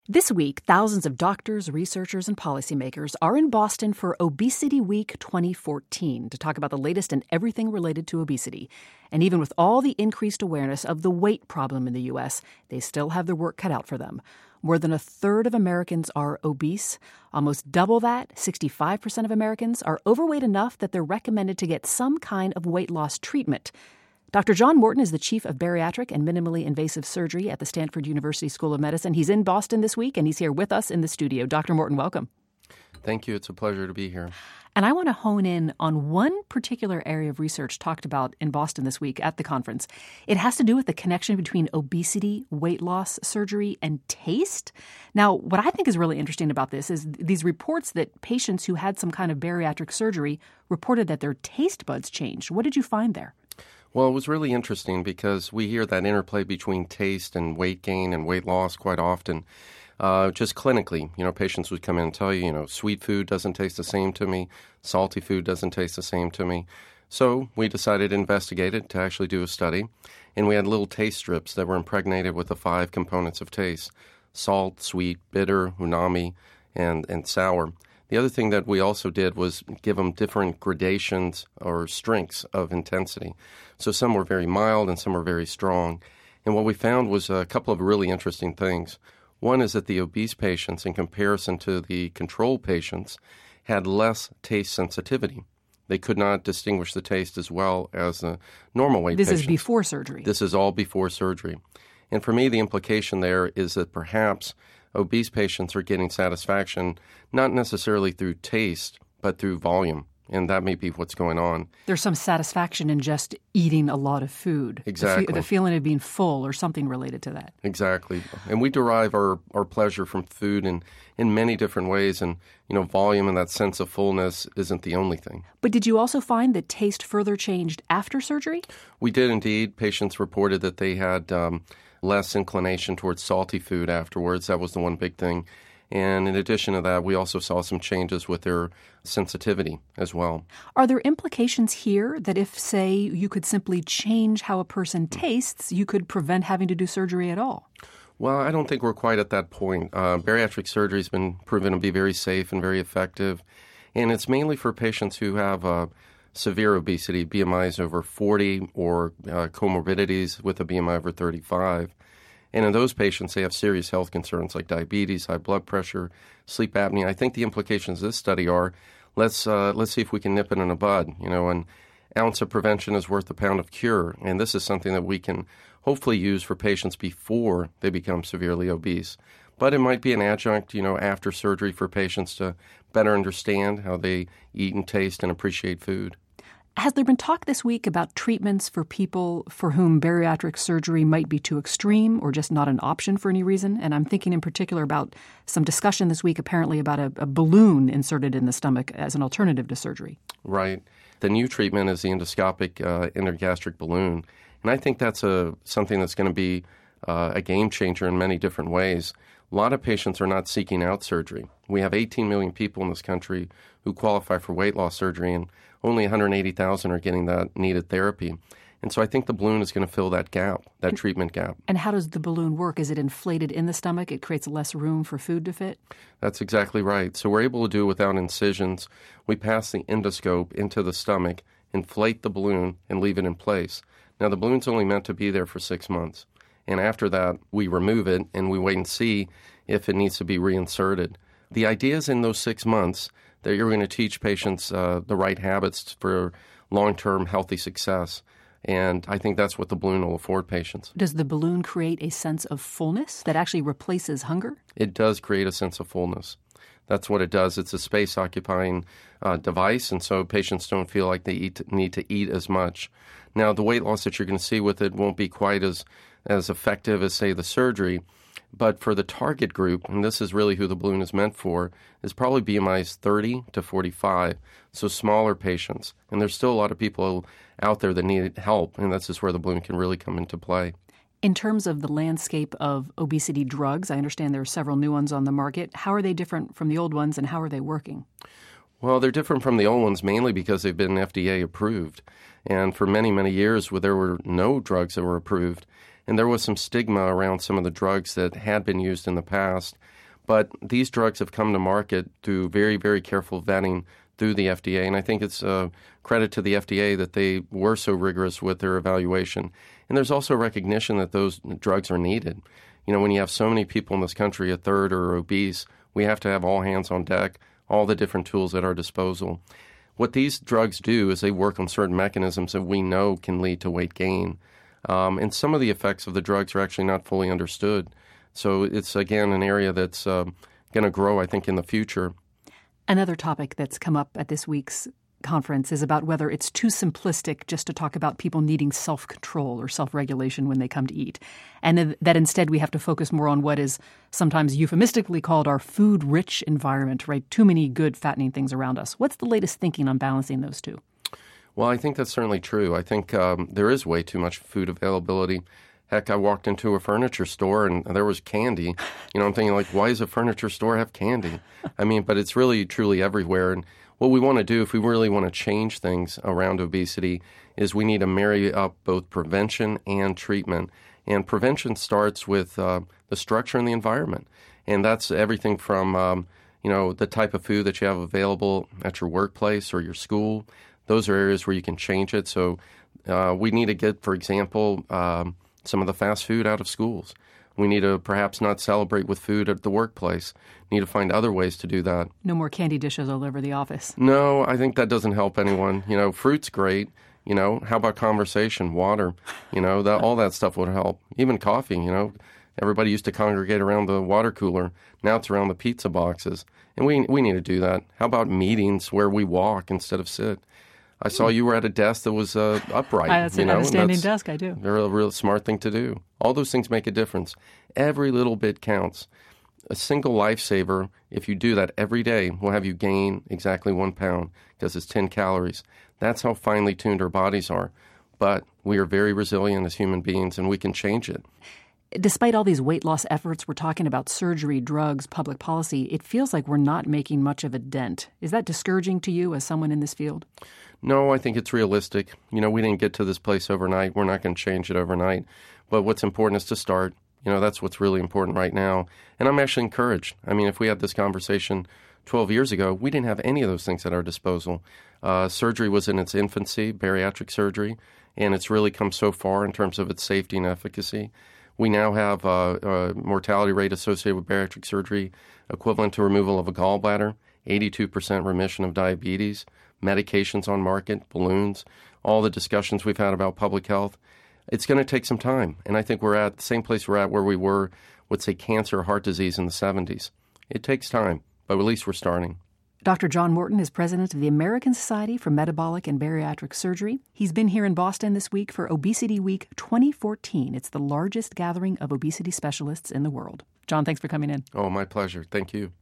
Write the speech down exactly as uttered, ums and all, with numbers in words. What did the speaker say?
This week, thousands of doctors, researchers, and policymakers are in Boston for Obesity Week twenty fourteen to talk about the latest in everything related to obesity. And even with all the increased awareness of the weight problem in the U S, they still have their work cut out for them. More than a third of Americans are obese. Almost double that, sixty-five percent of Americans, are overweight enough that they're recommended to get some kind of weight loss treatment. Doctor John Morton is the chief of bariatric and minimally invasive surgery at the Stanford University School of Medicine. He's in Boston this week, and he's here with us in the studio. Doctor Morton, welcome. Thank you. It's a pleasure to be here. And I want to hone in on one particular area of research talked about in Boston this week at the conference. It has to do with the connection between obesity, weight loss surgery, and taste. Now, what I think is really interesting about this is these reports that patients who had some kind of bariatric surgery reported that their taste buds changed. What did you find there? Well, it was really interesting because we hear that interplay between taste and weight gain and weight loss quite often. Uh, just clinically, you know, patients would come in and tell you, you know, sweet food doesn't taste the same to me, salty food doesn't taste the same to me. So we decided to investigate it, to actually do a study, and we had little taste strips that were impregnated with the five components of taste: salt, sweet, bitter, umami, and, and sour. The other thing that we also did was give them different gradations or strengths of intensity. So some were very mild and some were very strong. And what we found was a couple of really interesting things. One is that the obese patients, in comparison to the control patients, had less taste sensitivity. They could not distinguish the taste as well as the normal weight this patients. This is before surgery. This is all before surgery. And for me, the implication there is that perhaps obese patients are getting satisfaction not necessarily through taste, but through volume. And that may be what's going on. There's some satisfaction in just eating a lot of food. Exactly. The, fe- the feeling of being full or something related to that. Exactly. And we derive our, our pleasure from food in, in many different ways. And, you know, volume and that sense of fullness isn't the only thing. But did you also find that taste further changed after surgery? We did indeed. Patients reported that they had um, less inclination towards salty food afterwards. That was the one big thing. And in addition to that, we also saw some changes with their sensitivity as well. Are there implications here that if, say, you could simply change how a person tastes, you could prevent having to do surgery at all? Well, I don't think we're quite at that point. Uh, bariatric surgery has been proven to be very safe and very effective. And it's mainly for patients who have uh, severe obesity, B M Is over forty, or uh, comorbidities with a B M I over thirty-five. And in those patients, they have serious health concerns like diabetes, high blood pressure, sleep apnea. I think the implications of this study are, let's uh, let's see if we can nip it in the bud. You know, an ounce of prevention is worth a pound of cure. And this is something that we can hopefully use for patients before they become severely obese. But it might be an adjunct, you know, after surgery for patients to better understand how they eat and taste and appreciate food. Has there been talk this week about treatments for people for whom bariatric surgery might be too extreme or just not an option for any reason? And I'm thinking in particular about some discussion this week apparently about a, a balloon inserted in the stomach as an alternative to surgery. Right. The new treatment is the endoscopic uh, intragastric balloon. And I think that's a something that's going to be uh, a game changer in many different ways. A lot of patients are not seeking out surgery. We have eighteen million people in this country who qualify for weight loss surgery, and only one hundred eighty thousand are getting that needed therapy. And so I think the balloon is going to fill that gap, that and, treatment gap. And how does the balloon work? Is it inflated in the stomach? It creates less room for food to fit? That's exactly right. So we're able to do it without incisions. We pass the endoscope into the stomach, inflate the balloon, and leave it in place. Now, the balloon's only meant to be there for six months. And after that, we remove it and we wait and see if it needs to be reinserted. The idea is in those six months that you're going to teach patients uh, the right habits for long-term healthy success. And I think that's what the balloon will afford patients. Does the balloon create a sense of fullness that actually replaces hunger? It does create a sense of fullness. That's what it does. It's a space-occupying uh, device, and so patients don't feel like they eat, need to eat as much. Now, the weight loss that you're going to see with it won't be quite as, as effective as, say, the surgery, but for the target group, and this is really who the balloon is meant for, is probably B M Is thirty to forty-five, so smaller patients. And there's still a lot of people out there that need help, and that's just where the balloon can really come into play. In terms of the landscape of obesity drugs, I understand there are several new ones on the market. How are they different from the old ones, and how are they working? Well, they're different from the old ones mainly because they've been F D A approved. And for many, many years, there were no drugs that were approved. And there was some stigma around some of the drugs that had been used in the past. But these drugs have come to market through very, very careful vetting through the F D A. And I think it's a credit to the F D A that they were so rigorous with their evaluation. And there's also recognition that those drugs are needed. You know, when you have so many people in this country, a third are obese, we have to have all hands on deck, all the different tools at our disposal. What these drugs do is they work on certain mechanisms that we know can lead to weight gain. Um, and some of the effects of the drugs are actually not fully understood. So it's, again, an area that's uh, going to grow, I think, in the future. Another topic that's come up at this week's conference is about whether it's too simplistic just to talk about people needing self-control or self-regulation when they come to eat, and that instead we have to focus more on what is sometimes euphemistically called our food-rich environment, right? Too many good, fattening things around us. What's the latest thinking on balancing those two? Well, I think that's certainly true. I think um, there is way too much food availability. Heck, I walked into a furniture store and there was candy. You know, I'm thinking, like, why does a furniture store have candy? I mean, but it's really, truly everywhere. And what we want to do, if we really want to change things around obesity, is we need to marry up both prevention and treatment. And prevention starts with uh, the structure and the environment. And that's everything from, um, you know, the type of food that you have available at your workplace or your school. Those are areas where you can change it. So uh, we need to get, for example, um, some of the fast food out of schools. We need to perhaps not celebrate with food at the workplace. Need to find other ways to do that. No more candy dishes all over the office. No, I think that doesn't help anyone. You know, fruit's great. You know, how about conversation, water? You know, that all that stuff would help. Even coffee, you know. Everybody used to congregate around the water cooler. Now it's around the pizza boxes. And we we need to do that. How about meetings where we walk instead of sit? I saw you were at a desk that was uh, upright. I, that's you know, at a standing desk, I do. They're a real smart thing to do. All those things make a difference. Every little bit counts. A single lifesaver, if you do that every day, will have you gain exactly one pound because it's ten calories. That's how finely tuned our bodies are. But we are very resilient as human beings, and we can change it. Despite all these weight loss efforts, we're talking about surgery, drugs, public policy, it feels like we're not making much of a dent. Is that discouraging to you as someone in this field? No, I think it's realistic. You know, we didn't get to this place overnight. We're not going to change it overnight. But what's important is to start. You know, that's what's really important right now. And I'm actually encouraged. I mean, if we had this conversation twelve years ago, we didn't have any of those things at our disposal. Uh, surgery was in its infancy, bariatric surgery, and it's really come so far in terms of its safety and efficacy. We now have a, a mortality rate associated with bariatric surgery equivalent to removal of a gallbladder, eighty-two percent remission of diabetes, medications on market, balloons, all the discussions we've had about public health. It's going to take some time, and I think we're at the same place we're at where we were with, say, cancer or heart disease in the seventies. It takes time, but at least we're starting. Doctor John Morton is president of the American Society for Metabolic and Bariatric Surgery. He's been here in Boston this week for Obesity Week twenty fourteen. It's the largest gathering of obesity specialists in the world. John, thanks for coming in. Oh, my pleasure. Thank you.